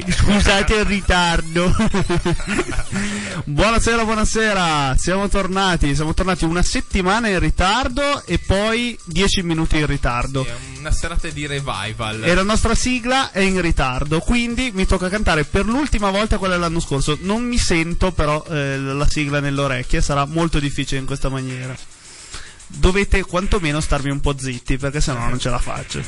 Scusate il ritardo. Buonasera, siamo tornati una settimana in ritardo e poi 10 minuti in ritardo. È una serata di revival. E la nostra sigla è in ritardo, quindi mi tocca cantare per l'ultima volta quella dell'anno scorso. Non mi sento però la sigla nelle orecchie, sarà molto difficile in questa maniera. Dovete quantomeno starmi un po' zitti, perché sennò non ce la faccio.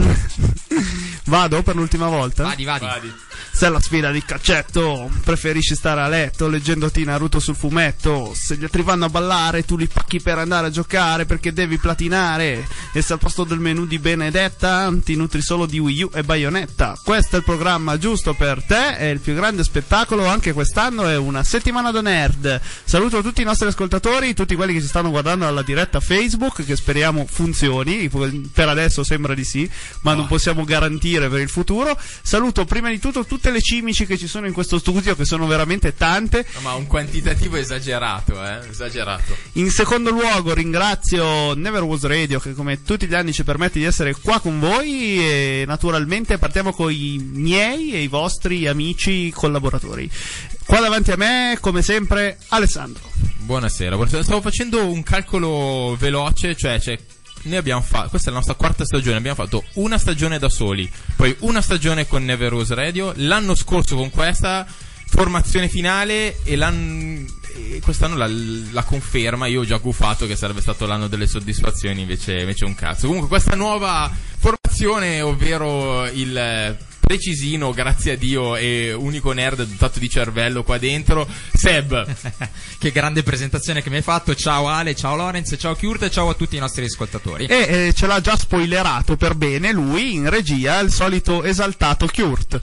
Vado per l'ultima volta? Vadi. Se è la sfida di calcetto, preferisci stare a letto leggendoti Naruto sul fumetto. Se gli altri vanno a ballare, tu li pacchi per andare a giocare perché devi platinare. E se al posto del menù di Benedetta ti nutri solo di Wii U e Bayonetta. Questo è il programma giusto per te, è il più grande spettacolo anche quest'anno, è una settimana da nerd. Saluto tutti i nostri ascoltatori, tutti quelli che ci stanno guardando alla diretta Facebook, che speriamo funzioni. Per adesso sembra di sì, ma non possiamo garantire per il futuro. Saluto prima di tutto tutte le cimici che ci sono in questo studio, che sono veramente tante. Ma un quantitativo esagerato, esagerato. In secondo luogo ringrazio Never Was Radio, che come tutti gli anni ci permette di essere qua con voi, e naturalmente partiamo con i miei e i vostri amici collaboratori. Qua davanti a me, come sempre, Alessandro. Buonasera. Stavo facendo un calcolo veloce, cioè noi abbiamo fatto, questa è la nostra quarta stagione, abbiamo fatto una stagione da soli, poi una stagione con Never Was Radio, l'anno scorso con questa formazione finale e quest'anno la conferma. Io ho già gufato che sarebbe stato l'anno delle soddisfazioni, invece un cazzo. Comunque questa nuova formazione, ovvero il precisino, grazie a Dio, e unico nerd dotato di cervello qua dentro, Seb. Che grande presentazione che mi hai fatto. Ciao Ale, ciao Lorenz, ciao Kurt e ciao a tutti i nostri ascoltatori. E ce l'ha già spoilerato per bene lui in regia, il solito esaltato Kurt.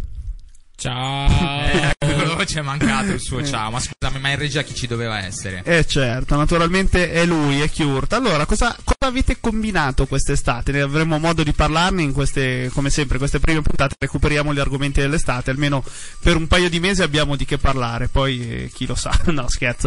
Ciao. Ci è mancato il suo ciao. Ma scusami, ma in regia chi ci doveva essere? Certo, naturalmente è lui, è Kurt. Allora, cosa avete combinato quest'estate? Ne avremo modo di parlarne in queste, come sempre, queste prime puntate. Recuperiamo gli argomenti dell'estate, almeno per un paio di mesi abbiamo di che parlare. Poi chi lo sa, no scherzo.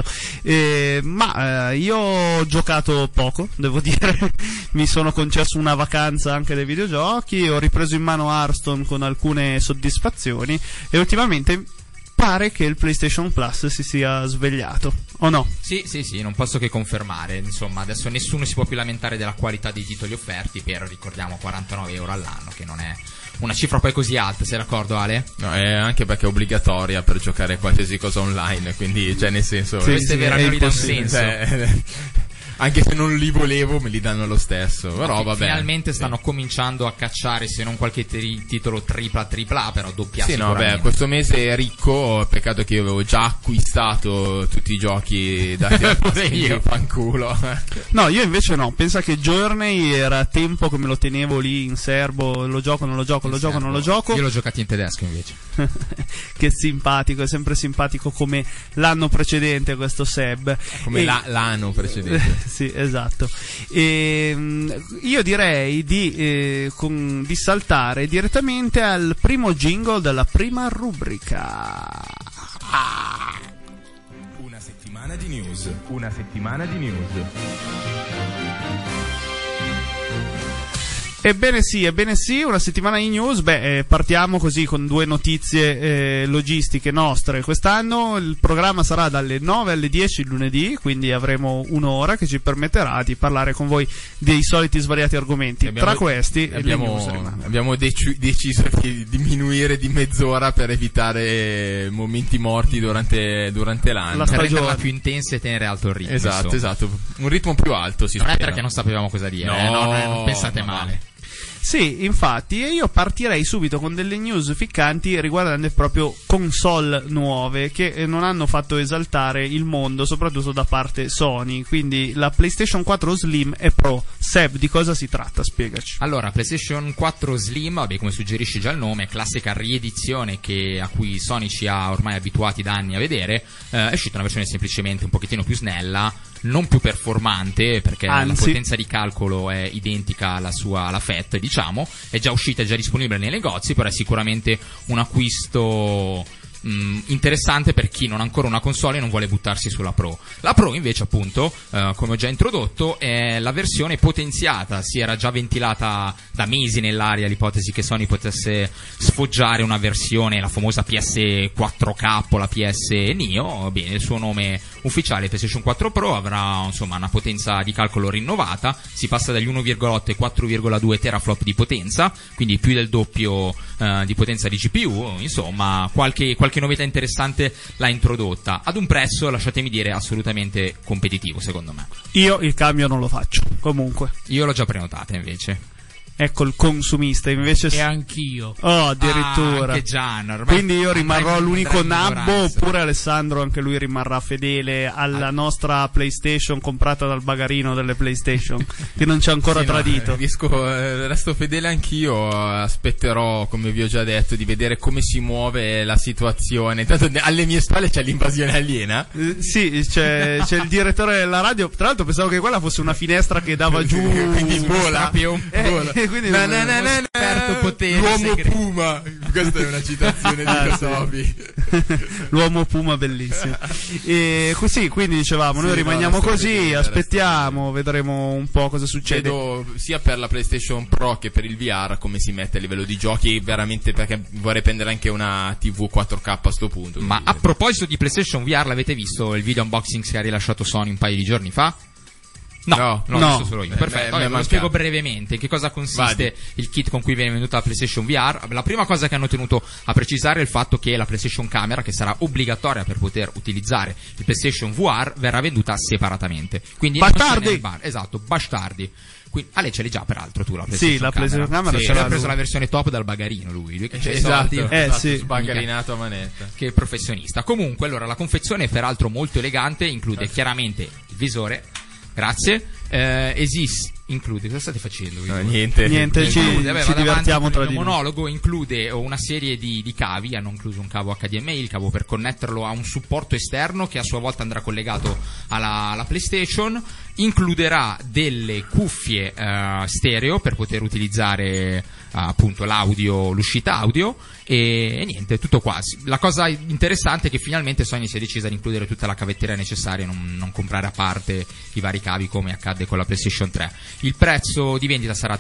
Io ho giocato poco, devo dire. Mi sono concesso una vacanza anche dai videogiochi, ho ripreso in mano Hearthstone con alcune soddisfazioni e ultimamente pare che il PlayStation Plus si sia svegliato, o no? Sì, non posso che confermare. Insomma, adesso nessuno si può più lamentare della qualità dei titoli offerti per, ricordiamo, 49 euro all'anno, che non è una cifra poi così alta, sei d'accordo Ale? No, è anche perché è obbligatoria per giocare qualsiasi cosa online, quindi, cioè, nel senso, sì, queste non gli danno senso. Anche se non li volevo, me li danno lo stesso. Però vabbè. Finalmente stanno cominciando a cacciare, se non qualche titolo tripla, però doppia. Sì, no, vabbè, questo mese è ricco. Peccato che io avevo già acquistato tutti i giochi dati al io fanculo. No, io invece no. Pensa che Journey era tempo che me lo tenevo lì in serbo. Lo gioco, non lo gioco. Io l'ho giocato in tedesco invece. Che simpatico, è sempre simpatico come l'anno precedente questo Seb. Come l'anno precedente. Sì, esatto. Io direi di saltare direttamente al primo jingle della prima rubrica. Una settimana di news. Una settimana di news. Ebbene sì, una settimana di news. Partiamo così con due notizie logistiche nostre. Quest'anno il programma sarà dalle 9 alle 10 il lunedì, quindi avremo un'ora che ci permetterà di parlare con voi dei soliti svariati argomenti. Tra questi abbiamo deciso di diminuire di mezz'ora per evitare momenti morti durante l'anno, per renderla più intensa e tenere alto il ritmo. Esatto, un ritmo più alto, si spera. Non è perché non sapevamo cosa dire, non pensate male. Sì, infatti, e io partirei subito con delle news ficcanti riguardanti proprio console nuove che non hanno fatto esaltare il mondo, soprattutto da parte Sony. Quindi la PlayStation 4 Slim e Pro. Seb, di cosa si tratta? Spiegaci. Allora, PlayStation 4 Slim, vabbè, come suggerisce già il nome, classica riedizione a cui Sony ci ha ormai abituati da anni a vedere. È uscita una versione semplicemente un pochettino più snella, non più performante, perché la potenza di calcolo è identica alla FAT, diciamo, è già uscita, è già disponibile nei negozi, però è sicuramente un acquisto interessante per chi non ha ancora una console e non vuole buttarsi sulla Pro. La Pro invece, appunto, come ho già introdotto, è la versione potenziata. Si era già ventilata da mesi nell'aria l'ipotesi che Sony potesse sfoggiare una versione, la famosa PS4K o la PS Neo. Bene, il suo nome ufficiale PlayStation 4 Pro avrà insomma una potenza di calcolo rinnovata, si passa dagli 1,8 ai 4,2 teraflop di potenza, quindi più del doppio di potenza di GPU. Insomma, qualche novità interessante l'ha introdotta ad un prezzo, lasciatemi dire, assolutamente competitivo secondo me. Io il cambio non lo faccio, comunque. Io l'ho già prenotata invece. Ecco il consumista invece. E anch'io. Oh, addirittura. Anche Gian, ormai quindi io rimarrò l'unico andrai in nabbo, ignoranza. oppure Alessandro anche lui rimarrà fedele alla nostra PlayStation comprata dal bagarino delle PlayStation che non ci ha ancora Sì, no, tradito. resto fedele anch'io, aspetterò, come vi ho già detto, di vedere come si muove la situazione. Intanto alle mie spalle c'è l'invasione aliena. Sì, c'è il direttore della radio. Tra l'altro pensavo che quella fosse una finestra che dava giù. Quindi vola. Proprio Quindi esperto potente L'uomo segreto. Puma. Questa è una citazione di Toby. L'uomo Puma bellissimo. E così, quindi dicevamo, noi Sì, rimaniamo no, sto così, vedendo, aspettiamo, vedremo un po' cosa succede. Vedo sia per la PlayStation Pro che per il VR come si mette a livello di giochi, veramente, perché vorrei prendere anche una TV 4K a sto punto. Ma quindi- a proposito di PlayStation VR, l'avete visto il video unboxing che ha rilasciato Sony un paio di giorni fa? No, l'ho no. visto solo io. Perfetto, mi è ve lo mancato. spiego brevemente. In che cosa consiste Vadi. il kit con cui viene venduta la PlayStation VR? La prima cosa che hanno tenuto a precisare è il fatto che la PlayStation Camera, che sarà obbligatoria per poter utilizzare il PlayStation VR, verrà venduta separatamente. Quindi non Bastardi! c'è nel bar. Esatto, bastardi. Quindi, Ale, ce l'hai già peraltro tu la Sì, PlayStation la PlayStation Camera Sì, ce lui l'ha ha preso lui. la versione top dal bagarino lui che c'ha i Esatto, soldi. esatto, sì. sbagarinato a manetta. Che professionista. Comunque, allora, la confezione è peraltro molto elegante, include chiaramente il visore. Grazie. Include, cosa state facendo? No, niente. Niente, ci Include, vabbè, vado divertiamo avanti tra con di il noi. monologo, include una serie di cavi, hanno incluso un cavo HDMI, il cavo per connetterlo a un supporto esterno che a sua volta andrà collegato alla PlayStation, includerà delle cuffie stereo per poter utilizzare appunto l'audio, l'uscita audio e niente, tutto qua. La cosa interessante è che finalmente Sony si è decisa ad includere tutta la cavetteria necessaria e non comprare a parte i vari cavi come accadde con la PlayStation 3. Il prezzo di vendita sarà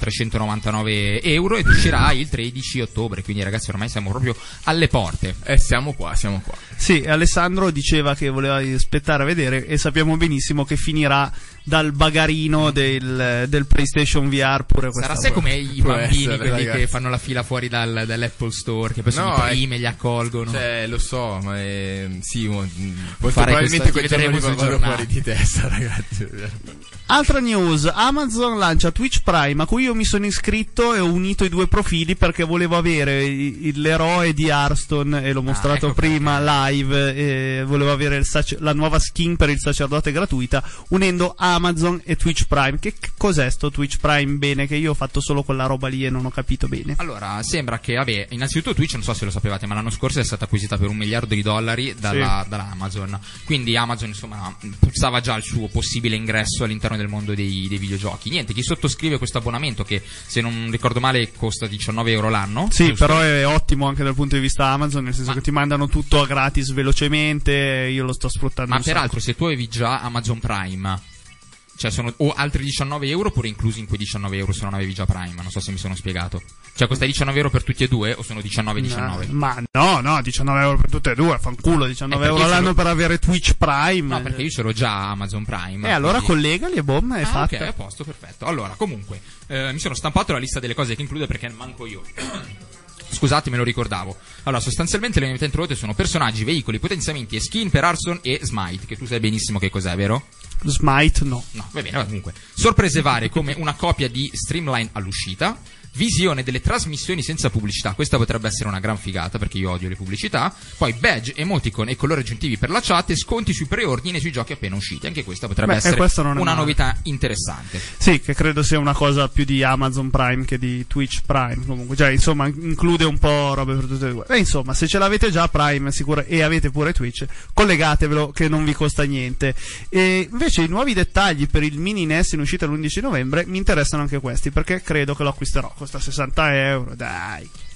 €399 ed uscirà il 13 ottobre, quindi ragazzi ormai siamo proprio alle porte. Siamo qua. Sì, Alessandro diceva che voleva aspettare a vedere e sappiamo benissimo che finirà dal bagarino del PlayStation VR pure questa Sarà sai volta. come i Può bambini, essere, quelli ragazzi. che fanno la fila fuori dall'Apple Store, che poi sono No, i primi e li accolgono. Cioè, lo so, ma sì, molto Farei probabilmente questo, quel ti giorno vedremo lì sui vado giornali. fuori di testa, ragazzi. Altra news, Amazon lancia Twitch Prime, a cui io mi sono iscritto e ho unito i due profili perché volevo avere l'eroe di Hearthstone e l'ho mostrato ecco prima live, e volevo avere la nuova skin per il sacerdote gratuita unendo Amazon e Twitch Prime. Che cos'è sto Twitch Prime? Bene, che io ho fatto solo quella roba lì e non ho capito bene. Allora, sembra che, vabbè, innanzitutto Twitch, non so se lo sapevate, ma l'anno scorso è stata acquisita per $1 miliardo dalla Amazon. Quindi Amazon, insomma, puzzava già il suo possibile ingresso all'interno del mondo dei videogiochi. Niente, chi sottoscrive questo abbonamento, che se non ricordo male costa €19 l'anno. Sì, giusto? però è ottimo anche dal punto di vista Amazon, nel senso che ti mandano tutto a gratis velocemente, io lo sto sfruttando Ma un sacco. peraltro, se tu avevi già Amazon Prime, cioè sono o altri €19 oppure inclusi in quei €19 se non avevi già Prime, non so se mi sono spiegato. Cioè costa €19 per tutti e due o sono 19,19? Ma no, €19 per tutte e due, fanculo, €19 perché all'anno ce l'ho- per avere Twitch Prime. No, perché io ce l'ho già Amazon Prime. E allora quindi- collegali e bomba, è fatta. Ok, a posto, perfetto. Allora, comunque, mi sono stampato la lista delle cose che include perché manco io. Scusate, me lo ricordavo. Allora, sostanzialmente le novità introdotte sono personaggi, veicoli, potenziamenti e skin per Hearthstone e Smite, che tu sai benissimo che cos'è, vero? Smite no. No, va bene, comunque. Sorprese varie come una copia di Streamline all'uscita, visione delle trasmissioni senza pubblicità, questa potrebbe essere una gran figata perché io odio le pubblicità, poi badge, emoticon e colori aggiuntivi per la chat e sconti sui preordini e sui giochi appena usciti, anche questa potrebbe essere questo non è una male. novità interessante. Sì, che credo sia una cosa più di Amazon Prime che di Twitch Prime, comunque, cioè insomma include un po' robe per tutte e due. Insomma, se ce l'avete già Prime sicuro e avete pure Twitch, collegatevelo che non vi costa niente. E invece i nuovi dettagli per il mini NES in uscita l'11 novembre mi interessano anche questi, perché credo che lo acquisterò, costa €60, dai.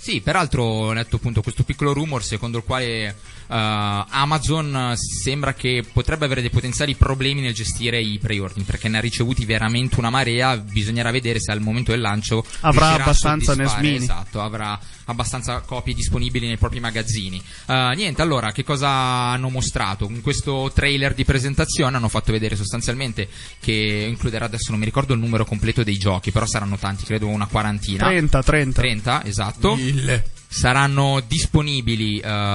Sì, peraltro ho letto appunto questo piccolo rumor secondo il quale Amazon sembra che potrebbe avere dei potenziali problemi nel gestire i pre-ordine, perché ne ha ricevuti veramente una marea. Bisognerà vedere se al momento del lancio avrà abbastanza NES Mini. Esatto, avrà abbastanza copie disponibili nei propri magazzini. Niente, allora, che cosa hanno mostrato? In questo trailer di presentazione hanno fatto vedere sostanzialmente che includerà, adesso non mi ricordo il numero completo dei giochi, però saranno tanti, credo una quarantina. 30, esatto. 1000. Saranno disponibili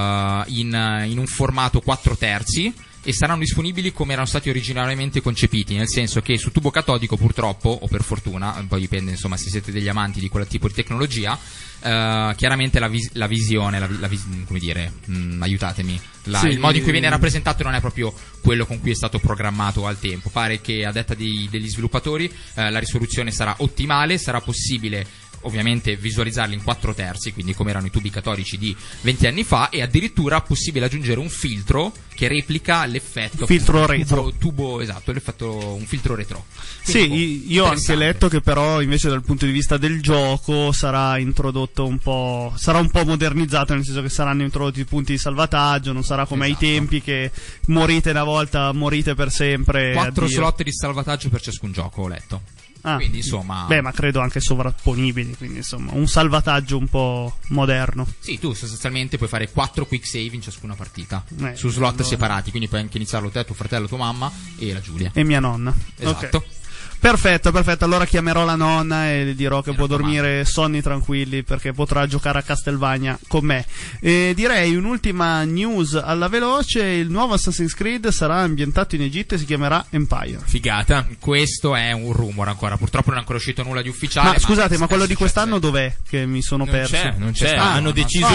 in un formato 4/3 e saranno disponibili come erano stati originariamente concepiti, nel senso che su tubo catodico, purtroppo o per fortuna, poi dipende insomma se siete degli amanti di quel tipo di tecnologia, chiaramente la visione, come dire, aiutatemi, sì, il modo in cui viene rappresentato non è proprio quello con cui è stato programmato al tempo. Pare che, a detta degli sviluppatori, la risoluzione sarà ottimale, sarà possibile ovviamente visualizzarli in 4/3, quindi come erano i tubi catodici di 20 anni fa, e addirittura possibile aggiungere un filtro che replica l'effetto filtro retro tubo, esatto, l'effetto, un filtro retro. Quindi, sì, io ho anche letto che però invece dal punto di vista del gioco sarà introdotto sarà un po' modernizzato, nel senso che saranno introdotti i punti di salvataggio, non sarà come ai tempi che morite una volta, morite per sempre. 4 slot di salvataggio per ciascun gioco, ho letto. Quindi insomma, ma credo anche sovrapponibili, quindi insomma un salvataggio un po' moderno. Sì, tu sostanzialmente puoi fare 4 quick save in ciascuna partita, su slot separati, quindi puoi anche iniziarlo te, tuo fratello, tua mamma e la Giulia e mia nonna. Esatto. Okay. Perfetto, allora chiamerò la nonna e le dirò che può dormire sonni tranquilli, perché potrà giocare a Castlevania con me. Direi un'ultima news alla veloce: il nuovo Assassin's Creed sarà ambientato in Egitto e si chiamerà Empire. Figata. Questo è un rumor ancora, purtroppo non è ancora uscito nulla di ufficiale. Ma scusate, ma quello di quest'anno dov'è? Che mi sono perso. Non c'è. Hanno deciso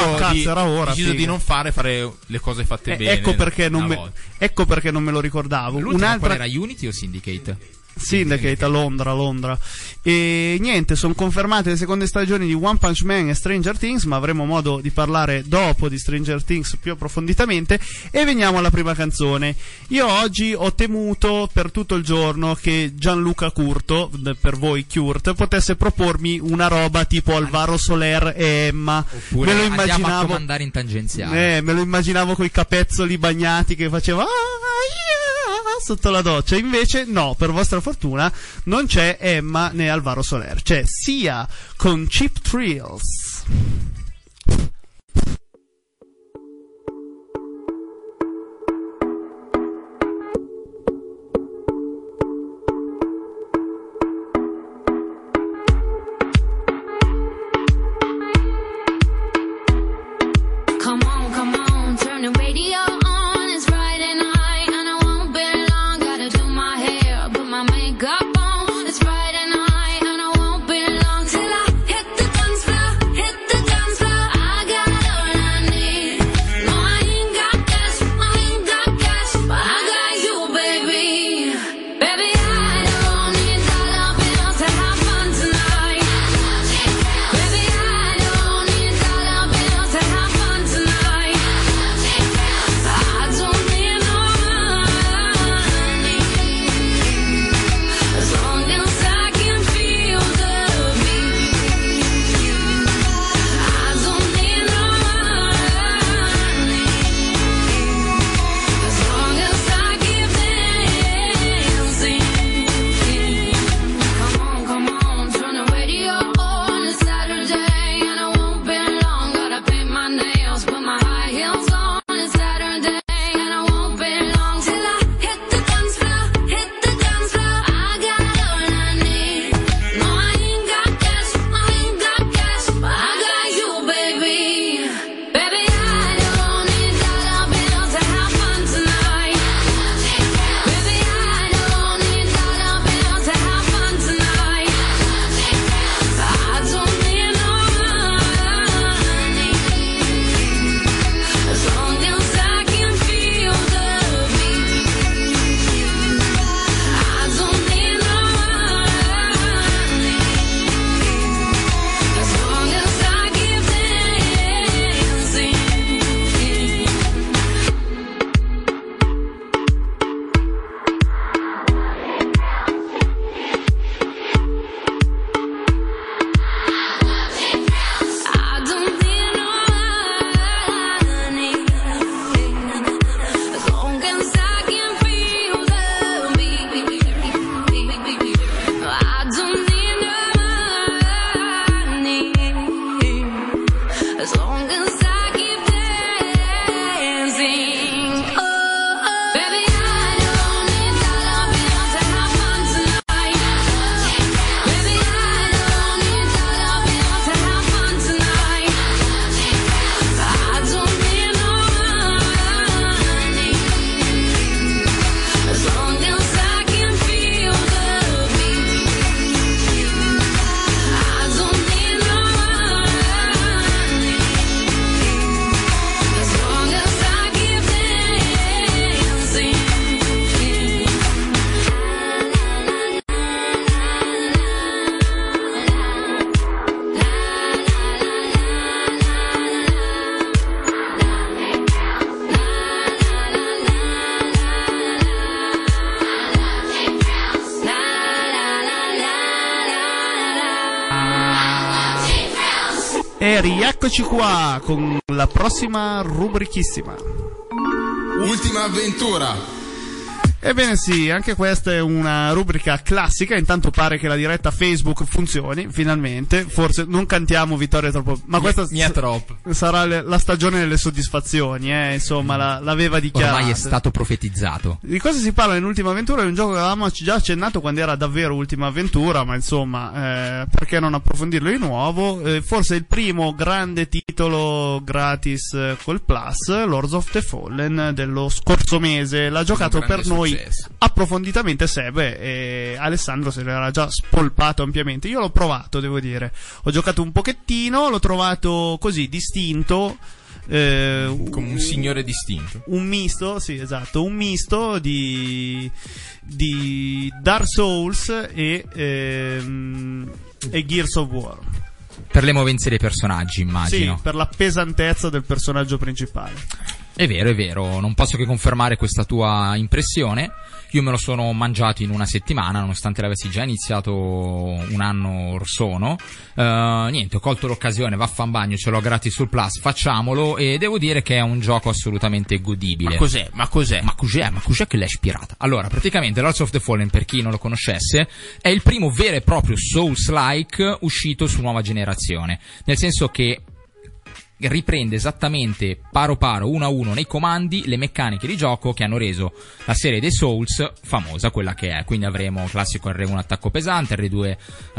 di non fare le cose fatte bene. Ecco perché non me lo ricordavo. L'ultima qual era, Unity o Syndicate? Syndicate a Londra. E niente, sono confermate le seconde stagioni di One Punch Man e Stranger Things, ma avremo modo di parlare dopo di Stranger Things più approfonditamente. E veniamo alla prima canzone. Io oggi ho temuto per tutto il giorno che Gianluca Curto, per voi Kurt, potesse propormi una roba tipo Alvaro Soler e Emma. Oppure me lo immaginavo, andiamo a comandare in tangenziale. Me lo immaginavo coi capezzoli bagnati che faceva sotto la doccia. Invece no, per vostra fortuna non c'è Emma né Alvaro Soler, c'è Sia con Cheap Thrills. It's Friday night and I won't be long till I hit the dance floor, hit the dance as long as I keep dancing. Baby, I don't need dollar bills to have fun tonight. Baby, I don't need dollar bills to have fun tonight. I don't need no money, as long as I can feel the beat. I don't need no money, as long as I keep dancing. E rieccoci qua con la prossima rubrichissima. Ultima avventura. Ebbene sì, anche questa è una rubrica classica, intanto pare che la diretta Facebook funzioni, finalmente, forse non cantiamo vittoria troppo, ma questa sarà la stagione delle soddisfazioni, insomma, l'aveva dichiarato. Ormai è stato profetizzato. Di cosa si parla in Ultima Avventura? È un gioco che avevamo già accennato quando era davvero Ultima Avventura, ma insomma, perché non approfondirlo di nuovo? Forse il primo grande titolo gratis col Plus, Lords of the Fallen, dello scorso mese, l'ha giocato per noi approfonditamente Sebe, e Alessandro se l'era già spolpato ampiamente. Io l'ho provato, devo dire, ho giocato un pochettino, l'ho trovato così distinto, come un signore distinto, un misto, sì, esatto, un misto di Dark Souls e Gears of War. Per le movenze dei personaggi, immagino. Sì, per la pesantezza del personaggio principale. È vero, non posso che confermare questa tua impressione. Io me lo sono mangiato in una settimana, nonostante l'avessi già iniziato un anno or sono. Niente, ho colto l'occasione, vaffanbagno, ce l'ho gratis sul Plus, facciamolo, e devo dire che è un gioco assolutamente godibile. Ma cos'è che l'ha ispirata? Allora, praticamente Lords of the Fallen, per chi non lo conoscesse, è il primo vero e proprio Souls-like uscito su nuova generazione, nel senso che riprende esattamente paro uno a uno nei comandi le meccaniche di gioco che hanno reso la serie dei Souls famosa quella che è. Quindi avremo classico R1 attacco pesante, R2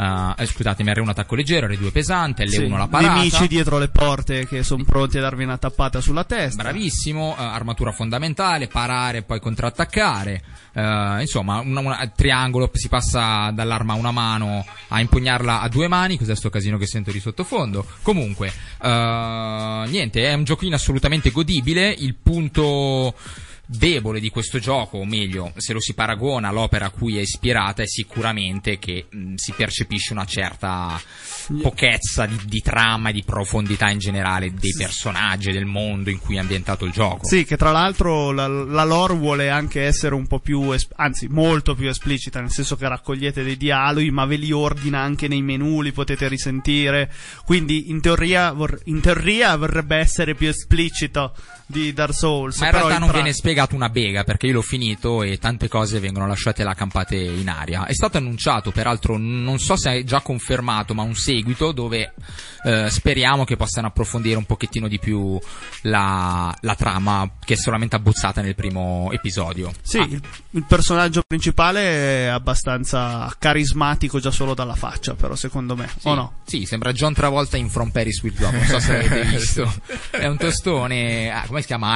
R1 attacco leggero, R2 pesante, L1 la parata, nemici dietro le porte che sono pronti a darvi una tappata sulla testa, bravissimo, armatura fondamentale, parare e poi contrattaccare, insomma triangolo, si passa dall'arma a una mano a impugnarla a due mani. Cos'è sto casino che sento di sottofondo? Comunque niente, è un giochino assolutamente godibile. Il punto debole di questo gioco, o meglio, se lo si paragona all'opera a cui è ispirata, è sicuramente che si percepisce una certa pochezza di trama e di profondità in generale dei personaggi e del mondo in cui è ambientato il gioco. Sì, che tra l'altro la lore vuole anche essere un po' più, anzi molto più esplicita, nel senso che raccogliete dei dialoghi, ma ve li ordina anche nei menu, li potete risentire, quindi in teoria vorrebbe essere più esplicito di Dark Souls. Ma in realtà non viene spiegato una bega, perché io l'ho finito e tante cose vengono lasciate là campate in aria. È stato annunciato, peraltro non so se è già confermato, ma un seguito dove speriamo che possano approfondire un pochettino di più la trama, che è solamente abbozzata nel primo episodio. Sì, il personaggio principale è abbastanza carismatico già solo dalla faccia, però secondo me, sì, o no? Sì, sembra John Travolta in From Paris with Love, non so se l'avete visto. È un tostone, come si chiama?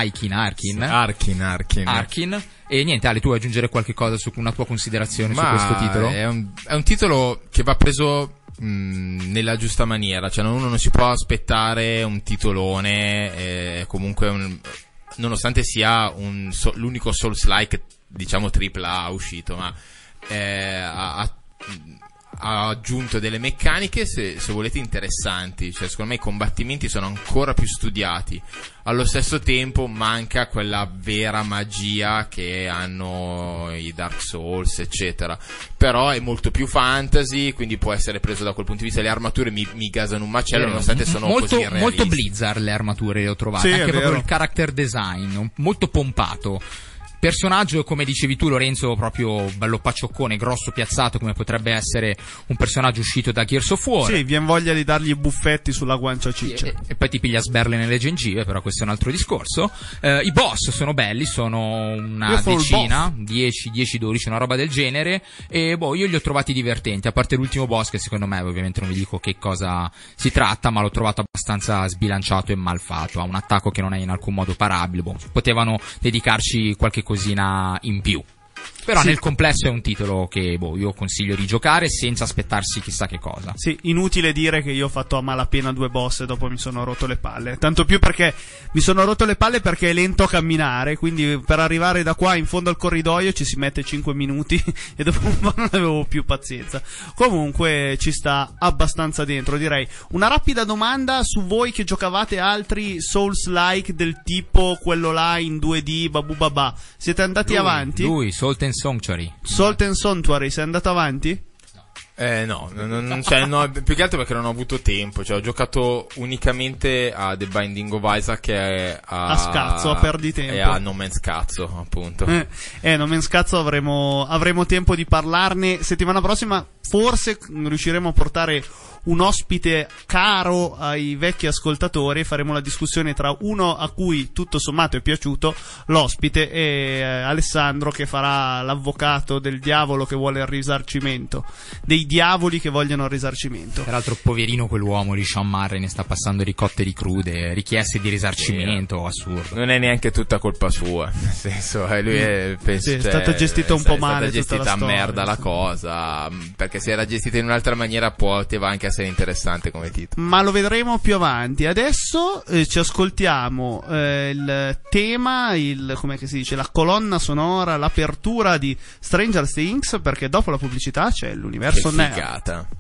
Arkin. E niente, Ale, tu vuoi aggiungere qualche cosa su una tua considerazione su questo titolo? È un titolo che va preso nella giusta maniera, cioè uno non si può aspettare un titolone, comunque nonostante sia l'unico Souls-like, diciamo AAA uscito, ma ha aggiunto delle meccaniche, se volete, interessanti. Cioè, secondo me i combattimenti sono ancora più studiati. Allo stesso tempo manca quella vera magia che hanno i Dark Souls, eccetera. Però è molto più fantasy, quindi può essere preso da quel punto di vista. Le armature mi gasano un macello, nonostante sono così irrealiste. Molto Blizzard le armature le ho trovate, sì, anche proprio il character design molto pompato. personaggio, come dicevi tu Lorenzo, proprio bello paccioccone, grosso, piazzato, come potrebbe essere un personaggio uscito da Gears of War. Sì, vien voglia di dargli i buffetti sulla guancia ciccia. E poi ti piglia sberle nelle gengive, però questo è un altro discorso. I boss sono belli, sono una decina, 10-12, una roba del genere, e io li ho trovati divertenti, a parte l'ultimo boss che secondo me, ovviamente non vi dico che cosa si tratta, ma l'ho trovato abbastanza sbilanciato e mal fatto, ha un attacco che non è in alcun modo parabile, potevano dedicarci qualche cosina in più. Però nel complesso è un titolo che io consiglio di giocare senza aspettarsi chissà che cosa. Sì, inutile dire che io ho fatto a malapena 2 boss e dopo mi sono rotto le palle. Tanto più perché mi sono rotto le palle perché è lento a camminare, quindi per arrivare da qua in fondo al corridoio ci si mette 5 minuti e dopo un po' non avevo più pazienza. Comunque ci sta abbastanza dentro, direi. Una rapida domanda su voi che giocavate altri Souls-like del tipo quello là in 2D, babu babà. Siete andati avanti? Lui, Salt and Sanctuary. Salt and Sanctuary, sei andato avanti? No, più che altro perché non ho avuto tempo, cioè ho giocato unicamente a The Binding of Isaac che a scazzo, a perditempo, e a No Man's Cazzo, appunto. No Man's Cazzo avremo tempo di parlarne settimana prossima, forse riusciremo a portare un ospite caro ai vecchi ascoltatori e faremo la discussione tra uno a cui tutto sommato è piaciuto, l'ospite, e Alessandro che farà l'avvocato del diavolo che vuole il risarcimento, dei diavoli che vogliono il risarcimento. Peraltro poverino quell'uomo di Sean Murray, ne sta passando ricotte di crude, richieste di risarcimento, assurdo. Non è neanche tutta colpa sua, nel senso lui è stata gestita un po' male, è stata gestita a merda la cosa, perché se era gestita in un'altra maniera poteva anche essere interessante come titolo, ma lo vedremo più avanti. Adesso ci ascoltiamo il tema, com'è che si dice, la colonna sonora, l'apertura di Stranger Things, perché dopo la pubblicità c'è l'universo che figata. nerd.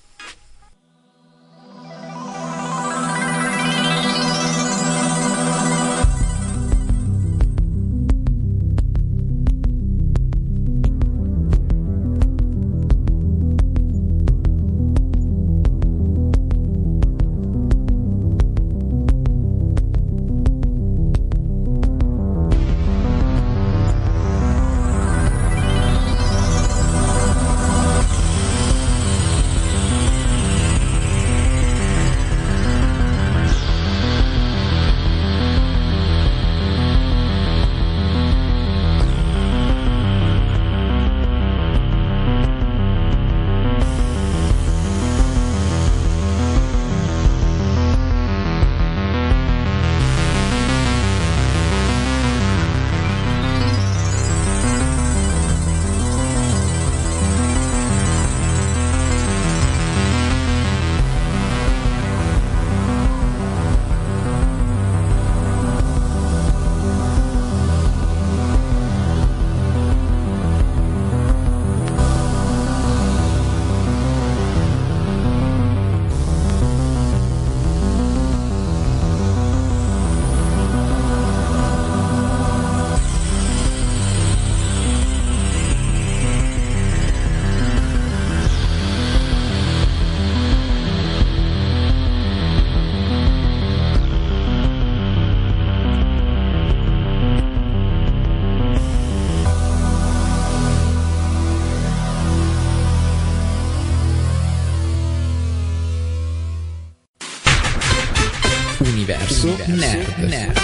Universo nerd.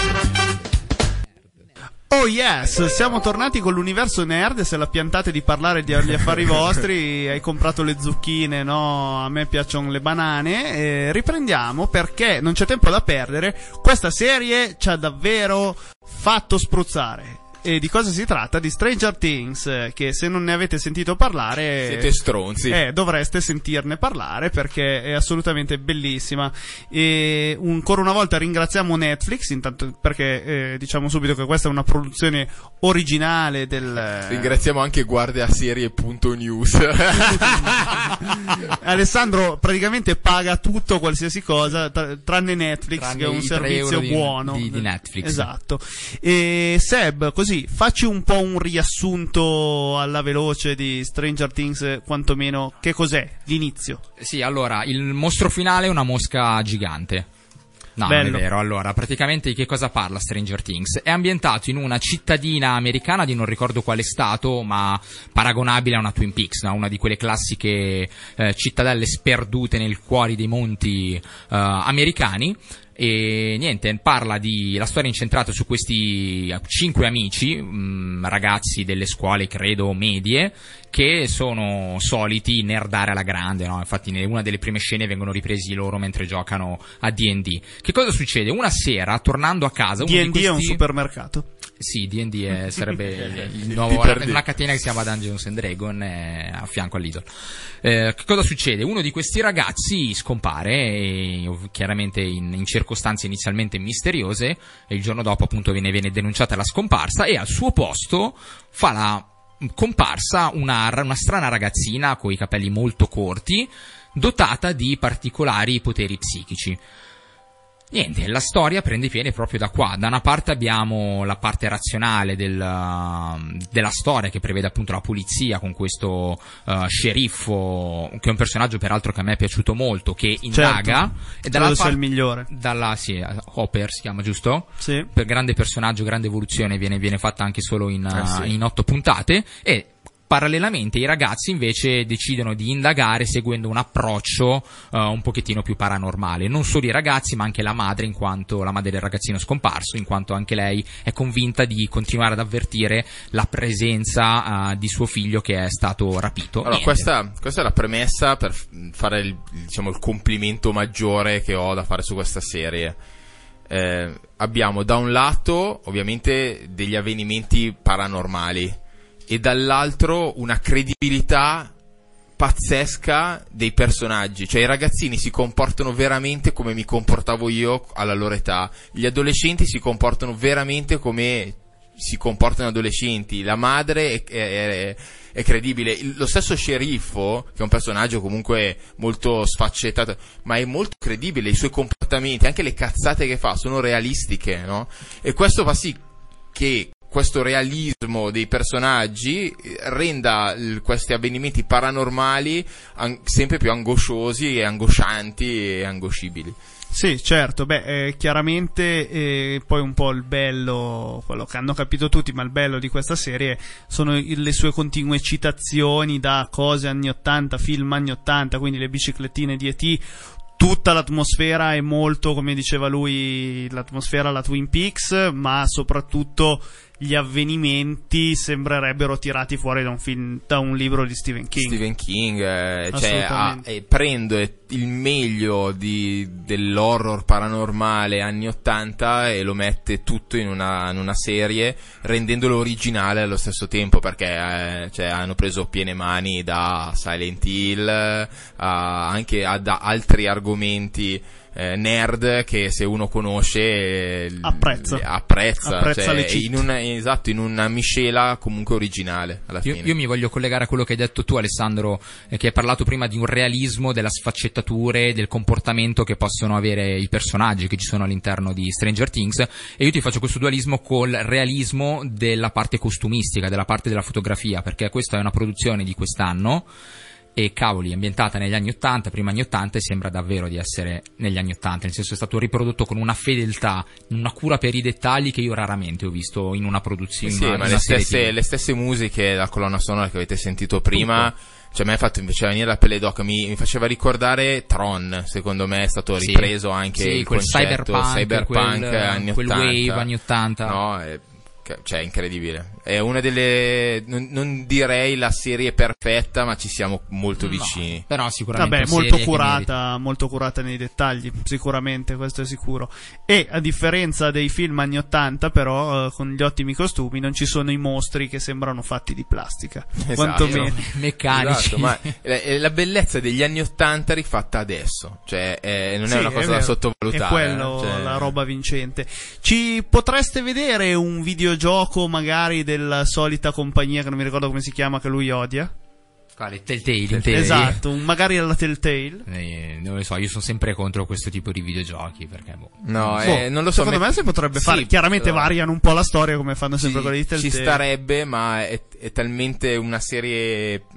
Oh yes, siamo tornati con l'universo nerd. Se la piantate di parlare degli affari vostri, hai comprato le zucchine, no? A me piacciono le banane. Riprendiamo perché non c'è tempo da perdere. Questa serie ci ha davvero fatto spruzzare. E di cosa si tratta? Di Stranger Things, che se non ne avete sentito parlare siete stronzi. Dovreste sentirne parlare perché è assolutamente bellissima. E ancora una volta ringraziamo Netflix, intanto perché diciamo subito che questa è una produzione originale del... Ringraziamo anche guardiaserie.news. Alessandro praticamente paga tutto, qualsiasi cosa, tranne Netflix, che è un servizio buono di Netflix. Esatto. E Seb, così facci un po' un riassunto alla veloce di Stranger Things, quantomeno che cos'è l'inizio. Sì, allora, il mostro finale è una mosca gigante. No, Bello. non è vero. Allora, praticamente di che cosa parla Stranger Things? È ambientato in una cittadina americana di non ricordo quale stato, ma paragonabile a una Twin Peaks, no? Una di quelle classiche cittadelle sperdute nel cuore dei monti americani. E niente, la storia è incentrata su questi 5 amici, ragazzi delle scuole credo medie, che sono soliti nerdare alla grande, no? Infatti in una delle prime scene vengono ripresi loro mentre giocano a D&D. Che cosa succede? Una sera, tornando a casa, uno di D&D questi... è un supermercato. Sì, D&D sarebbe il nuovo, una catena che si chiama Dungeons and Dragon a fianco all'Idol. Che cosa succede? Uno di questi ragazzi scompare, chiaramente in circostanze inizialmente misteriose, e il giorno dopo appunto viene denunciata la scomparsa, e al suo posto fa la comparsa una strana ragazzina con i capelli molto corti, dotata di particolari poteri psichici. Niente, la storia prende piede proprio da qua. Da una parte abbiamo la parte razionale della storia, che prevede appunto la polizia con questo sceriffo, che è un personaggio peraltro che a me è piaciuto molto, che indaga. Certo, e dalla parte il migliore. Hopper si chiama, giusto? Sì. Per grande personaggio, grande evoluzione, viene fatta anche solo in 8 puntate. E parallelamente i ragazzi invece decidono di indagare seguendo un approccio un pochettino più paranormale. Non solo i ragazzi, ma anche la madre, in quanto la madre del ragazzino scomparso, in quanto anche lei è convinta di continuare ad avvertire la presenza di suo figlio che è stato rapito. Allora, questa è la premessa per fare il complimento maggiore che ho da fare su questa serie. Abbiamo da un lato ovviamente degli avvenimenti paranormali, e dall'altro una credibilità pazzesca dei personaggi. Cioè i ragazzini si comportano veramente come mi comportavo io alla loro età, gli adolescenti si comportano veramente come si comportano adolescenti, la madre è credibile, lo stesso sceriffo, che è un personaggio comunque molto sfaccettato, ma è molto credibile, i suoi comportamenti, anche le cazzate che fa sono realistiche, no? E questo fa sì che questo realismo dei personaggi renda questi avvenimenti paranormali sempre più angosciosi e angoscianti e angoscibili. Sì, certo, chiaramente poi un po' il bello, quello che hanno capito tutti, ma il bello di questa serie sono le sue continue citazioni da cose anni 80, film anni 80, quindi le biciclettine di E.T., tutta l'atmosfera è molto, come diceva lui, l'atmosfera alla Twin Peaks, ma soprattutto gli avvenimenti sembrerebbero tirati fuori da un film, da un libro di Stephen King. Prendo il meglio dell'horror paranormale anni 80 e lo mette tutto in una serie, rendendolo originale allo stesso tempo, perché hanno preso piene mani da Silent Hill anche da altri argomenti nerd che se uno conosce apprezza cioè, le cheat. in una miscela comunque originale alla fine. Io mi voglio collegare a quello che hai detto tu, Alessandro, che hai parlato prima di un realismo della sfaccettature, del comportamento che possono avere i personaggi che ci sono all'interno di Stranger Things, e io ti faccio questo dualismo col realismo della parte costumistica, della parte della fotografia, perché questa è una produzione di quest'anno e cavoli, ambientata negli anni 80, prima anni 80, e sembra davvero di essere negli anni 80, nel senso è stato riprodotto con una fedeltà, una cura per i dettagli che io raramente ho visto in una produzione. Sì, ma le stesse musiche, la colonna sonora che avete sentito prima, cioè mi ha fatto invece venire la pelle d'oca, mi faceva ricordare Tron, secondo me è stato ripreso anche il quel concetto cyberpunk anni 80, quel wave anni 80. No, cioè incredibile, è una delle non direi la serie perfetta, ma ci siamo molto vicini. Però sicuramente molto curata nei dettagli, sicuramente, questo è sicuro. E a differenza dei film anni 80 però con gli ottimi costumi non ci sono i mostri che sembrano fatti di plastica, quantomeno meccanici. Esatto, ma la bellezza degli anni 80 rifatta adesso, cioè non è una cosa da sottovalutare, è quello la roba vincente. Ci potreste vedere un videogioco magari della solita compagnia che non mi ricordo come si chiama, che lui odia? Quale? Telltale. Esatto, magari alla Telltale. Non lo so, io sono sempre contro questo tipo di videogiochi, perché non lo so. Secondo me si potrebbe fare. Chiaramente variano un po' la storia come fanno sempre quelli di Telltale. Ci starebbe, ma è talmente una serie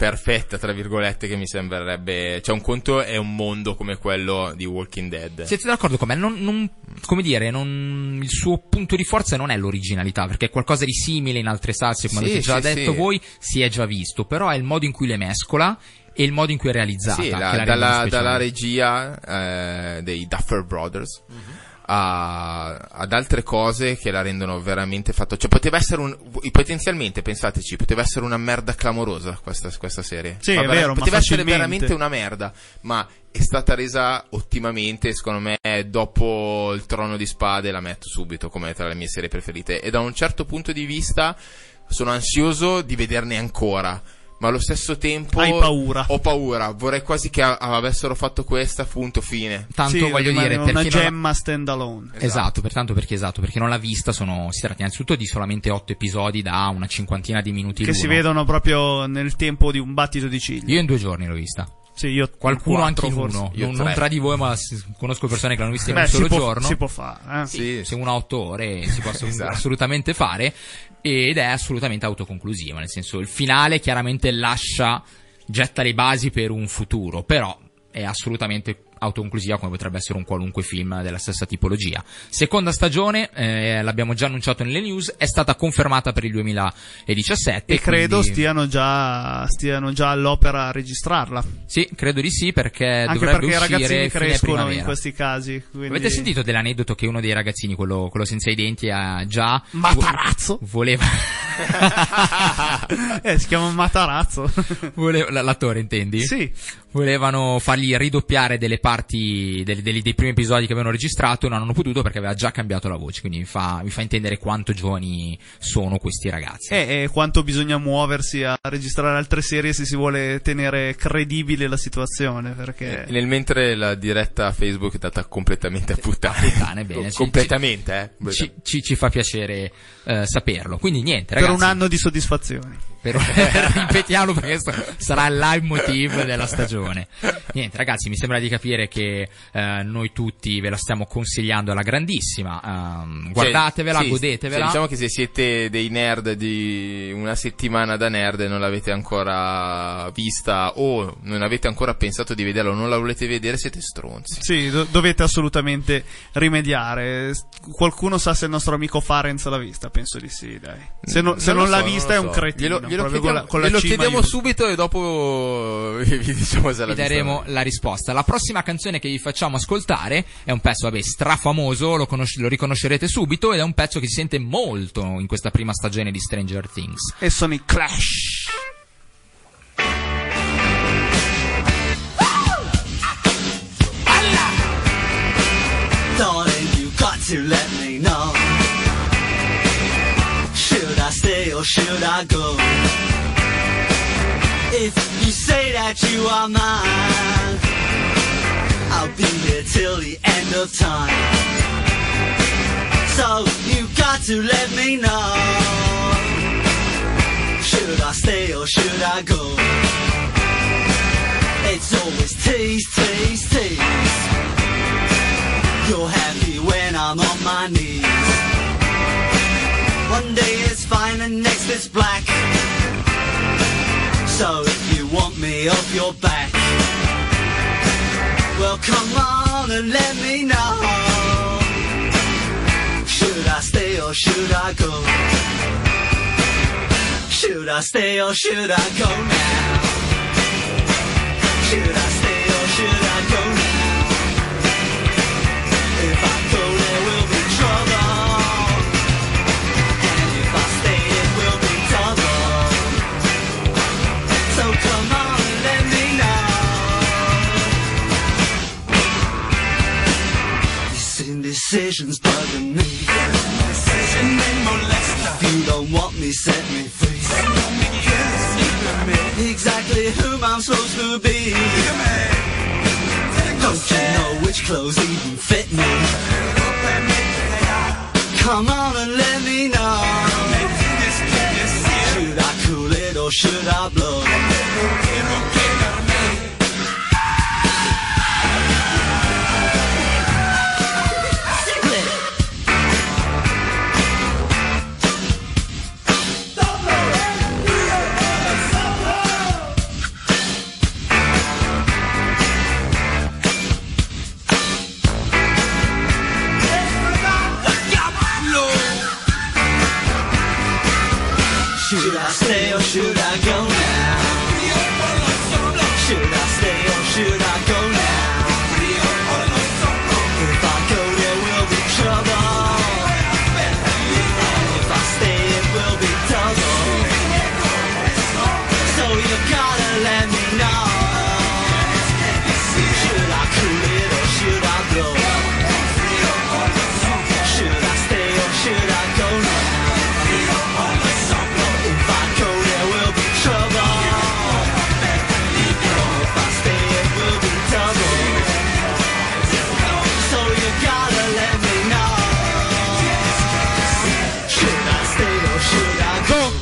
perfetta, tra virgolette, che mi sembrerebbe, cioè un conto è un mondo come quello di Walking Dead. Siete d'accordo con me? Come dire, il suo punto di forza non è l'originalità, perché qualcosa di simile in altre salse, come avete già detto voi, si è già visto, però è il modo in cui le mescola e il modo in cui è realizzata. Sì, che la rendono speciale. dalla regia dei Duffer Brothers ad altre cose che la rendono veramente fatto. Cioè poteva essere potenzialmente, pensateci, poteva essere una merda clamorosa questa serie. Sì, è vero, poteva ma essere facilmente. veramente una merda, ma è stata resa ottimamente. Secondo me dopo il Trono di Spade la metto subito come tra le mie serie preferite, e da un certo punto di vista sono ansioso di vederne ancora, ma allo stesso tempo Hai paura. ho paura, vorrei quasi che avessero fatto questa, punto, fine. Tanto Sì, voglio rimane dire, una perché non gemma stand alone. Esatto, perché non l'ha vista, si tratta innanzitutto di solamente 8 episodi da una cinquantina di minuti Che l'uno. si vedono proprio nel tempo di un battito di ciglia. Io in 2 giorni l'ho vista. Sì, io Qualcuno 4 anche in forse. uno, Io non 3. tra di voi, ma conosco persone che l'hanno vista in Beh, un solo si può, giorno. si può fare. Sì. Se 1 a 8 ore si può Esatto. assolutamente fare, ed è assolutamente autoconclusiva, nel senso il finale chiaramente getta le basi per un futuro, però è assolutamente autoconclusiva come potrebbe essere un qualunque film della stessa tipologia. Seconda stagione, l'abbiamo già annunciato nelle news, è stata confermata per il 2017 E credo quindi... stiano già all'opera a registrarla. Sì, credo di sì, perché Anche dovrebbe perché i uscire ragazzini fine crescono primavera. in questi casi. Quindi... Avete sentito dell'aneddoto che uno dei ragazzini, quello senza i denti, ha già Matarazzo? voleva Si chiama Matarazzo. l'attore, intendi? Sì. Volevano fargli ridoppiare delle parti dei primi episodi che avevano registrato e non hanno potuto perché aveva già cambiato la voce, quindi mi fa intendere quanto giovani sono questi ragazzi. E quanto bisogna muoversi a registrare altre serie se si vuole tenere credibile la situazione, perché Nel mentre la diretta Facebook è andata completamente a puttane. Puttane, bene. Completamente, Ci fa piacere saperlo. Quindi niente, per ragazzi. un anno di soddisfazioni. Ripetiamolo perché questo sarà il leitmotiv della stagione. Niente, ragazzi, mi sembra di capire che noi tutti ve la stiamo consigliando alla grandissima. Guardatevela, Sì, godetevela. diciamo che se siete dei nerd di una settimana da nerd e non l'avete ancora vista o non avete ancora pensato di vederla o non la volete vedere, siete stronzi. Sì, dovete assolutamente rimediare. Qualcuno sa se il nostro amico Farenz l'ha vista? Penso di sì, dai. Se non l'ha vista è un cretino. Glielo chiediamo subito e dopo vi diciamo se l'ha Vi daremo vista. la risposta. La prossima canzone che vi facciamo ascoltare è un pezzo, strafamoso, lo riconoscerete subito, ed è un pezzo che si sente molto in questa prima stagione di Stranger Things. E sono i Clash. Darling, you got to let me know. Should I stay or should I go? If you say that you are mine, I'll be here till the end of time. So you got to let me know. Should I stay or should I go? It's always tease, tease, tease. You're happy when I'm on my knees. One day it's fine and next it's black. So if you want me off your back, well come on and let me know. Should I stay or should I go? Should I stay or should I go now? Should I stay or should I go now? If I go there will be trouble, and if I stay it will be double. So come on and let me know. These indecisions bugging me. If you don't want me, set me free. Exactly whom I'm supposed to be. Don't you know which clothes even fit me? Come on and let me know. Should I cool it or should I blow? Should I stay or should I go now? Should I stay or should I go now? If I go there will be trouble, and if I stay it will be double. So you gotta let me know. Should I cool it or should I blow? Should I stay or should I go now? If I go there will be trouble. If I stay it will be double. So you gotta let me know. Should I stay or should I go?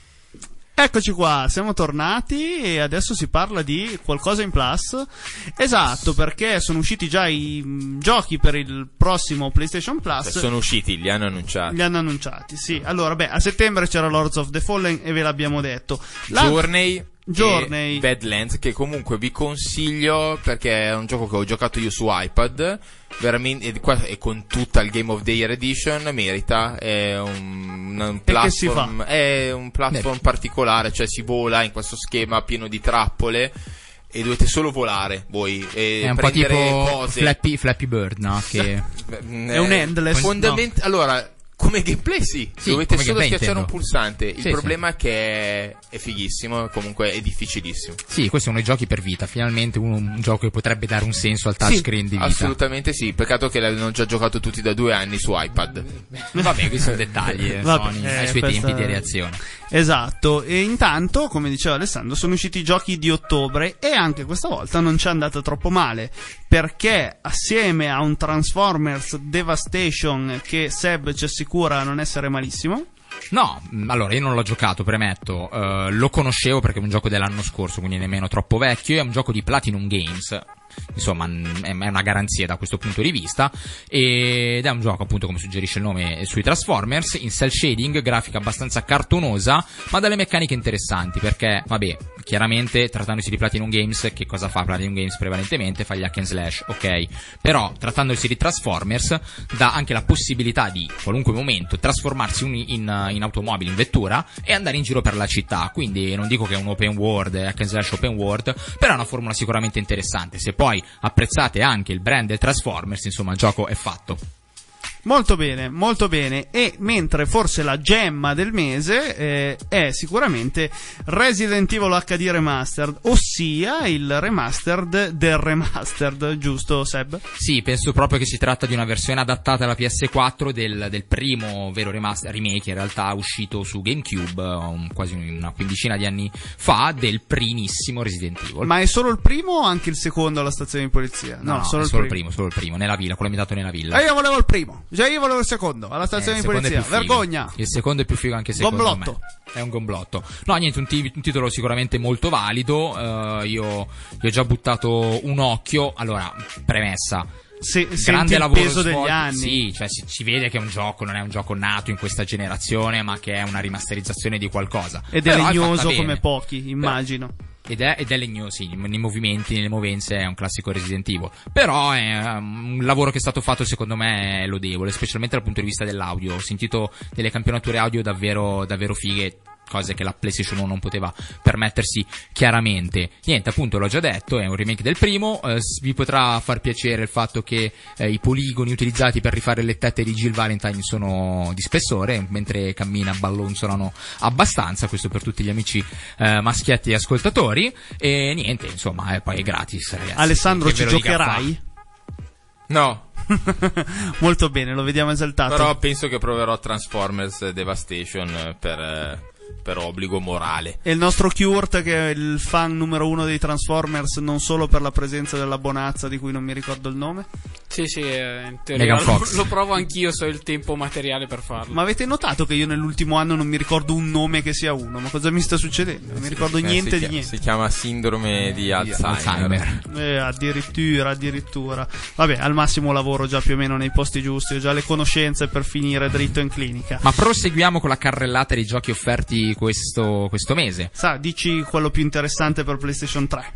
Eccoci qua, siamo tornati e adesso si parla di qualcosa in plus. Esatto, perché sono usciti già i giochi per il prossimo PlayStation Plus. Sono usciti, li hanno annunciati. Li hanno annunciati, sì. Allora, a settembre c'era Lords of the Fallen e ve l'abbiamo detto. Journey Journey e Badlands, che comunque vi consiglio perché è un gioco che ho giocato io su iPad, veramente, e con tutta il Game of the Year Edition merita. È un platform, è un platform particolare, cioè si vola in questo schema pieno di trappole e dovete solo volare voi e È un po' prendere tipo cose. Flappy Bird, no? Che è un endless. Allora, come gameplay sì, dovete come solo gameplay schiacciare intendo. un pulsante. Il Sì, problema è che è fighissimo, comunque è difficilissimo. Sì, questo è uno dei giochi per vita. Finalmente un gioco che potrebbe dare un senso al touchscreen di vita. Assolutamente sì, peccato che l'hanno già giocato tutti da 2 anni su iPad. Vabbè, questi sono dettagli. Vabbè, Sony ai suoi questa- tempi di reazione. Esatto, e intanto, come diceva Alessandro, sono usciti i giochi di ottobre e anche questa volta non ci è andata troppo male, perché assieme a un Transformers Devastation che Seb ci assicura non essere malissimo. No, allora io non l'ho giocato, premetto, lo conoscevo perché è un gioco dell'anno scorso, quindi nemmeno troppo vecchio, è un gioco di Platinum Games, insomma è una garanzia da questo punto di vista, ed è un gioco appunto, come suggerisce il nome, sui Transformers, in cel shading, grafica abbastanza cartonosa, ma dalle meccaniche interessanti, perché vabbè, chiaramente trattandosi di Platinum Games, che cosa fa Platinum Games prevalentemente? Fa gli hack and slash, ok, però trattandosi di Transformers dà anche la possibilità di qualunque momento trasformarsi in automobile, in vettura, e andare in giro per la città. Quindi non dico che è un open world, hack and slash open world, però è una formula sicuramente interessante. Se poi apprezzate anche il brand del Transformers, insomma il gioco è fatto. Molto bene, molto bene. E mentre forse la gemma del mese è sicuramente Resident Evil HD Remastered, ossia il remastered del remastered, giusto Seb? Sì, penso proprio che si tratta di una versione adattata alla PS4 del primo vero remake, in realtà uscito su GameCube quasi una quindicina di anni fa, del primissimo Resident Evil. Ma è solo il primo o anche il secondo alla stazione di polizia? No, solo è il solo primo. il primo, nella villa, quello ambientato nella villa. E io volevo il primo. Già io volevo il secondo, alla stazione Il di secondo è polizia. più figo. Vergogna. Il secondo è più figo anche secondo Gomblotto. me. È un gomblotto. No, niente, un titolo sicuramente molto valido. Io ho già buttato un occhio. Allora, premessa. Senti Grande il lavoro peso svolto. degli anni. Sì, cioè si vede che è un gioco, non è un gioco nato in questa generazione, ma che è una rimasterizzazione di qualcosa. Ed è Però legnoso fatta bene. come pochi, immagino. Ed è legnoso, sì, nei movimenti, nelle movenze è un classico Resident Evil. Però è un lavoro che è stato fatto, secondo me, è lodevole, specialmente dal punto di vista dell'audio. Ho sentito delle campionature audio davvero, davvero fighe, cose che la PlayStation 1 non poteva permettersi chiaramente. Niente, appunto, l'ho già detto, è un remake del primo. Vi potrà far piacere il fatto che i poligoni utilizzati per rifare le tette di Jill Valentine sono di spessore, mentre cammina ballonzolano abbastanza. Questo per tutti gli amici maschietti e ascoltatori. E niente, insomma, poi è gratis, ragazzi. Alessandro, Che ci ve lo dica giocherai? No, Molto bene, lo vediamo esaltato. però penso che proverò Transformers Devastation per obbligo morale. E il nostro Kurt, che è il fan numero 1 dei Transformers, non solo per la presenza della Bonazza, di cui non mi ricordo il nome. Sì, in teoria Megan Fox. lo provo anch'io, so il tempo materiale per farlo. Ma avete notato che io nell'ultimo anno non mi ricordo un nome che sia uno? Ma cosa mi sta succedendo? Non mi ricordo niente di niente. Si chiama sindrome di Alzheimer. Addirittura. Vabbè, al massimo lavoro già più o meno nei posti giusti, ho già le conoscenze per finire dritto in clinica. Ma proseguiamo con la carrellata dei giochi offerti questo mese. Dici quello più interessante per PlayStation 3.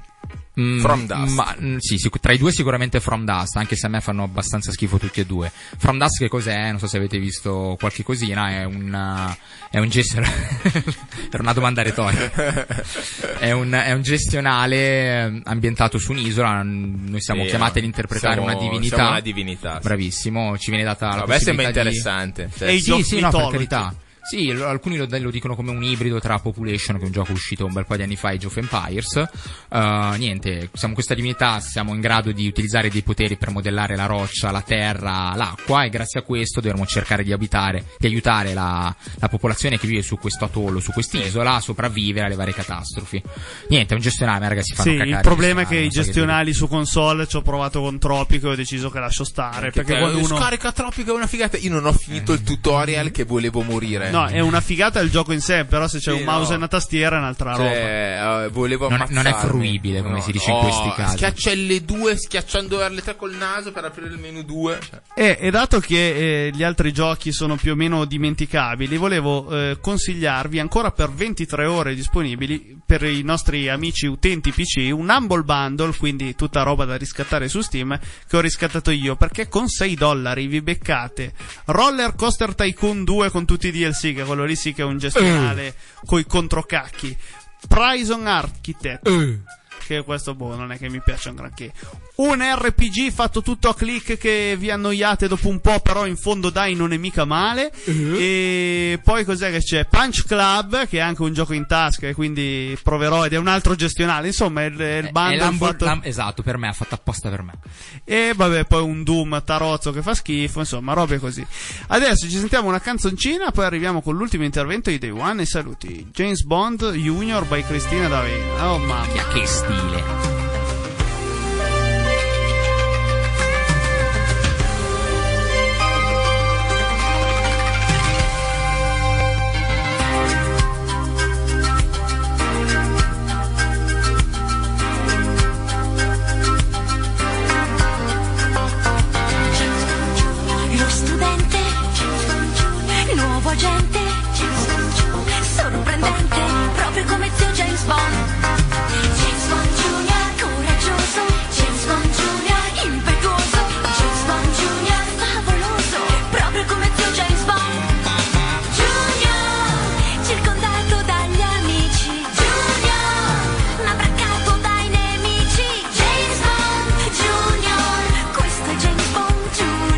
From Dust. Sì, tra i due sicuramente From Dust, anche se a me fanno abbastanza schifo tutti e due. From Dust che cos'è? Non so se avete visto qualche cosina, è un gestionale per una domanda retorica. è un gestionale ambientato su un'isola, noi siamo chiamati ad interpretare una divinità. Siamo una divinità. Bravissimo, ci viene data la Vabbè, possibilità sembra interessante. E i giochi sì, no, per mitologici. carità. Sì, alcuni lo dicono come un ibrido tra Population, che è un gioco uscito un bel po' di anni fa, e Age of Empires. Niente, siamo questa divinità, siamo in grado di utilizzare dei poteri per modellare la roccia, la terra, l'acqua, e grazie a questo dovremo cercare di aiutare la popolazione che vive su questo atollo, su quest'isola, a sopravvivere alle varie catastrofi. Niente, è un gestionale, ragazzi, fanno Sì, cagare. il problema è che non i so gestionali su console ci ho provato con Tropico e ho deciso che lascio stare. Perché quando uno. Scarica Tropico è una figata. Io non ho finito il tutorial che volevo morire. No, è una figata il gioco in sé, però se c'è Sì, un mouse no. e una tastiera è un'altra roba. Volevo Non è ammazzarmi. fruibile, come si dice in questi casi. Schiaccia L2 schiacciando R3 col naso per aprire il menu 2. E dato che gli altri giochi sono più o meno dimenticabili, volevo consigliarvi ancora per 23 ore disponibili per i nostri amici utenti PC un Humble Bundle, quindi tutta roba da riscattare su Steam, che ho riscattato io, perché con $6 vi beccate Roller Coaster Tycoon 2 con tutti i DLC, che quello lì sì che è un gestionale coi controcacchi, Prison Architect, che questo non è che mi piace un granché, un RPG fatto tutto a click che vi annoiate dopo un po', però in fondo dai non è mica male. E poi cos'è che c'è? Punch Club, che è anche un gioco in tasca, e quindi proverò, ed è un altro gestionale, insomma il bundle fatto. Esatto, per me, ha fatto apposta per me. E vabbè, poi un Doom tarozzo che fa schifo, insomma, robe così. Adesso ci sentiamo una canzoncina, poi arriviamo con l'ultimo intervento di Day One e saluti. James Bond Junior by Cristina D'Avena. Oh mamma. Che stile. Lo studente, nuovo agente, sorprendente, proprio come zio James Bond. James Bond Junior, coraggioso, James Bond Junior, impetuoso, James Bond Junior, favoloso, proprio come zio James Bond. Junior, circondato dagli amici, Junior, ma braccato dai nemici. James Bond Junior, questo è James Bond Junior.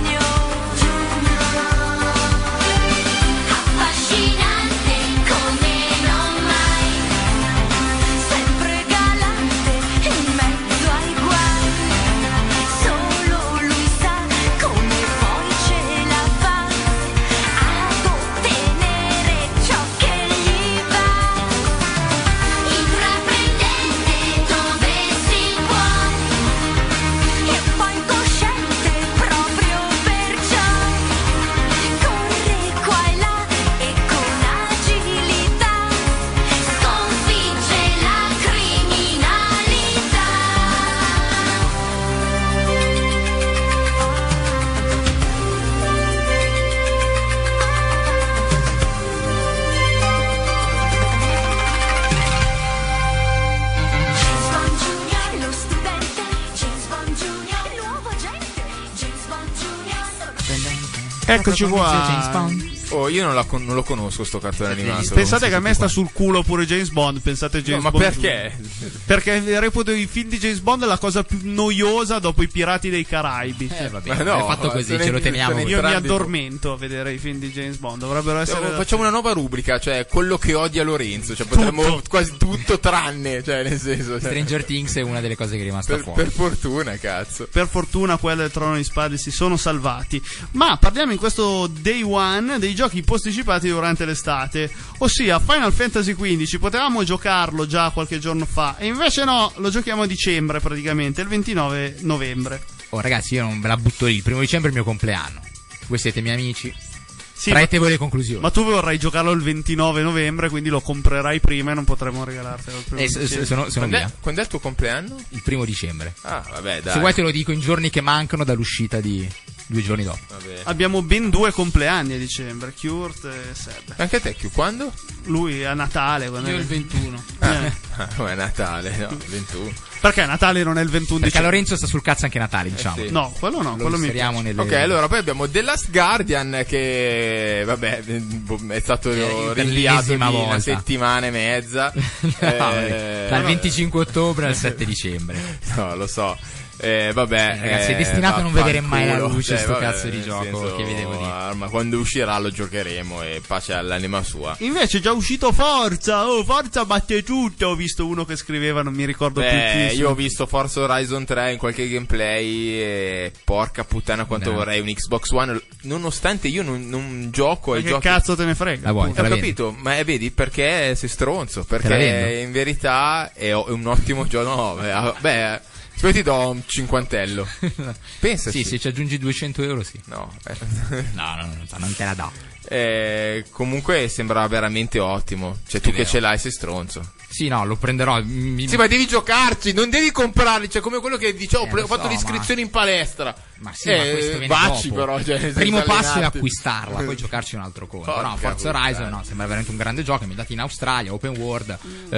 Affascinante come non mai, sempre galante in mezzo ai guai. Solo lui sa come poi ce la fa ad ottenere ciò che gli va. Intraprendente dove si può, e poi incosciente proprio perciò. Corre qua e là e con agilità sconfigge la criminalità. James Bond Junior, lo studente, James Bond Junior, il nuovo agente, James Bond Junior. Eccoci qua. Oh, io non lo conosco sto cartone animato. Pensate che a me sta sul culo pure James Bond. Pensate a James No, ma Bond. perché? Perché reputo i film di James Bond la cosa più noiosa dopo i Pirati dei Caraibi. Vabbè, Ma no, è fatto così, sono ce lo in- teniamo. sono in- Io mi entrambi- addormento a vedere i film di James Bond. Dovrebbero essere. Facciamo una nuova rubrica, cioè quello che odia Lorenzo, cioè potremmo Tutto. quasi tutto tranne, cioè nel senso, cioè, Stranger Things è una delle cose che è rimasta fuori. per fortuna, cazzo. Per fortuna quelle del Trono di Spade si sono salvati. Ma parliamo in questo Day One dei giochi posticipati durante l'estate. Ossia Final Fantasy XV. Potevamo giocarlo già qualche giorno fa, e invece no, lo giochiamo a dicembre praticamente, il 29 novembre. Oh ragazzi, io non ve la butto lì, il 1 dicembre è il mio compleanno. Voi siete miei amici. Sì, Traete voi le conclusioni. ma tu vorrai giocarlo il 29 novembre, quindi lo comprerai prima e non potremo regalartelo il primo dicembre. sono via. Quando è il tuo compleanno? Il 1 dicembre. Ah, vabbè, dai. Se vuoi te lo dico in giorni che mancano dall'uscita di 2 giorni dopo. Vabbè. Abbiamo ben 2 compleanni a dicembre, Kurt e Seb. Anche te, quando? Lui a Natale. Quando Io è- il 21. È Natale, no, 21. Perché Natale non è il 21 Perché a dicembre? Lorenzo sta sul cazzo anche Natale, diciamo. sì. No, quello no, Lo quello mi inseriamo piace. nelle... Ok, allora poi abbiamo The Last Guardian che vabbè è stato per rinviato di l'ennesima una volta. settimana e mezza. Dal 25 ottobre al 7 dicembre. No, lo so. Vabbè, Ragazzi, è destinato a non vedere mai la vaffanculo. luce sto vabbè, cazzo di nel gioco, senso, che vi devo dire. Ma quando uscirà lo giocheremo e pace all'anima sua. Invece è già uscito Forza. Oh, Forza batte tutto. Ho visto uno che scriveva, non mi ricordo più chi. Io ho visto Forza Horizon 3 in qualche gameplay e porca puttana quanto No. vorrei un Xbox One, nonostante io non gioco Ma ai che giochi. cazzo te ne frega? La vuoi? appunto. Te Ho la capito, ma vedi perché sei stronzo? Te la vendo. Perché in verità è un ottimo gioco. No, beh, poi ti do un cinquantello. Pensaci. Sì, se ci aggiungi 200 euro sì. No, No, non te la do. comunque sembra veramente ottimo. Cioè, tu che ce l'hai sei stronzo. Sì, no, lo prenderò. Sì, ma devi giocarci, non devi comprarli. Cioè, come quello che dicevo, lo ho fatto so, l'iscrizione in palestra. Ma sì, ma questo viene vacci dopo. però. Cioè, senza Primo passo è allenarti. acquistarla, poi giocarci un altro conto. Porca No, Forza puttana. Horizon no, sembra veramente un grande gioco. Ambientato in Australia, open world,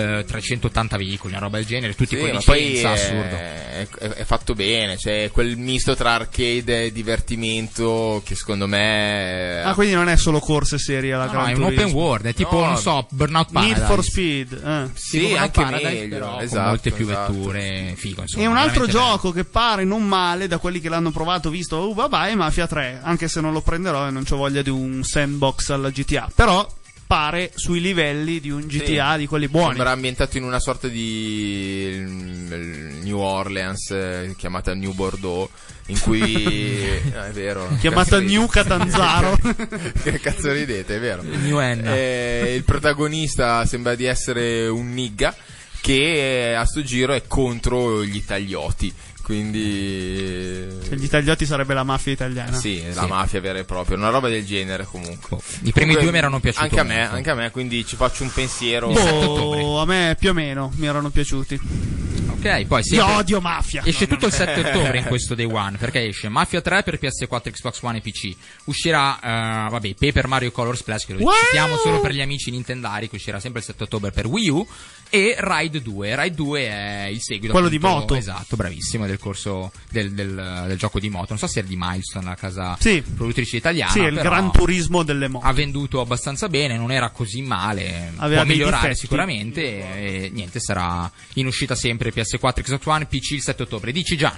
380 veicoli, una roba del genere, tutti Sì, con ma poi licenza, assurdo. è fatto bene, cioè quel misto tra arcade e divertimento che secondo me Ah, quindi non è solo corse serie alla No, Gran è un open Turismo. world, è tipo, No, non so, Burnout Paradise. Need for Speed. sì, Tipo Burnout anche Paradise, meglio, però, esatto, con molte più esatto. vetture, figo, insomma. E un altro veramente gioco che pare non male da quelli che l'hanno provato, visto, oh vabbè, è Mafia 3, anche se non lo prenderò e non c'ho voglia di un sandbox alla GTA, però pare sui livelli di un GTA di quelli buoni. Sembra ambientato in una sorta di New Orleans chiamata New Bordeaux, in cui è vero, Chiamata cazzo New Catanzaro. che cazzo ridete, è vero. New Enna. Il protagonista sembra di essere un nigga che a sto giro è contro gli italioti. Quindi Gli italioti sarebbe la mafia italiana. sì, la mafia vera e propria, una roba del genere comunque. I primi due mi erano piaciuti Anche a me, quindi ci faccio un pensiero. Boh, a me più o meno mi erano piaciuti. Ok, poi Io odio Mafia. esce tutto il 7 ottobre in questo Day One, perché esce Mafia 3 per PS4, Xbox One e PC. Uscirà, Paper Mario Color Splash, che lo Wow! citiamo solo per gli amici nintendari, che uscirà sempre il 7 ottobre per Wii U. E Ride 2. Ride 2 è il seguito. Quello di appunto, moto. Esatto, bravissimo, del corso del gioco di moto. Non so se è di Milestone, la casa Sì. produttrice italiana. Sì, è il però gran turismo delle moto. ha venduto abbastanza bene, non era così male, Aveva può dei migliorare difetti. sicuramente e niente, sarà in uscita sempre PS4, Xbox One, PC il 7 ottobre. Dici Gian.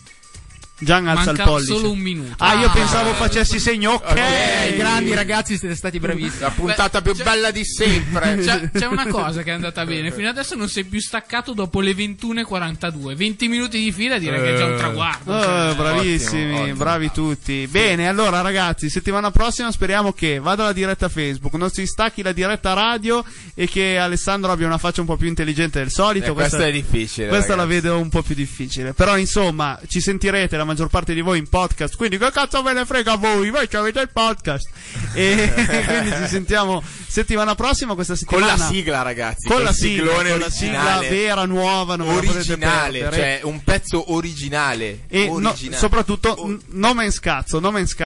Gian alza Manca il pollice. solo un minuto. Ah, io pensavo facessi segno, ok. Grandi ragazzi, siete stati bravissimi. La puntata più bella di sempre. C'è una cosa che è andata bene. Fino adesso non sei più staccato dopo le 21:42. 20 minuti di fila direi che è già un traguardo. Bravissimi, Ottimo. bravi tutti. Bene, allora ragazzi, settimana prossima speriamo che vada la diretta Facebook, non si stacchi la diretta radio e che Alessandro abbia una faccia un po' più intelligente del solito. Questo è difficile. Questa la ragazzi. vedo un po' più difficile. Però insomma, ci sentirete la maggior parte di voi in podcast. Quindi che cazzo ve ne frega a voi? Voi ci avete il podcast. E quindi ci sentiamo settimana prossima. Questa Con settimana la sigla, ragazzi. Con col la sigla, siglone con la sigla originale. vera, nuova, non ve la potete Originale, perdere. cioè un pezzo originale. E no, originale. soprattutto No Man's Cazzo, No Man's Cazzo